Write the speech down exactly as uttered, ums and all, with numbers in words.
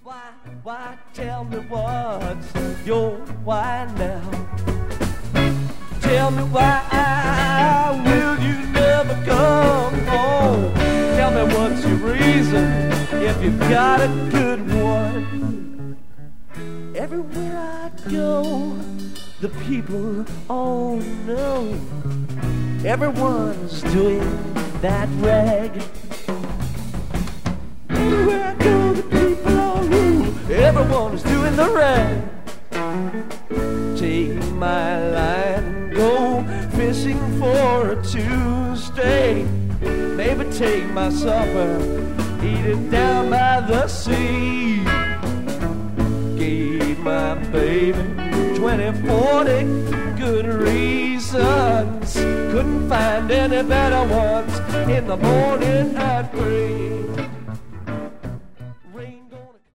Why, why, tell me what's your why now? Tell me why will you never come home? Tell me what's your reason if you've got a good one. Everywhere I go, the people all know everyone's doing that rag. Everywhere I go, the people all know everyone's doing the rag. Take my line and go fishing for a Tuesday. Maybe take my supper, eat it down by the sea. Gave my baby twenty, forty good reasons. Couldn't find any better ones in the morning. I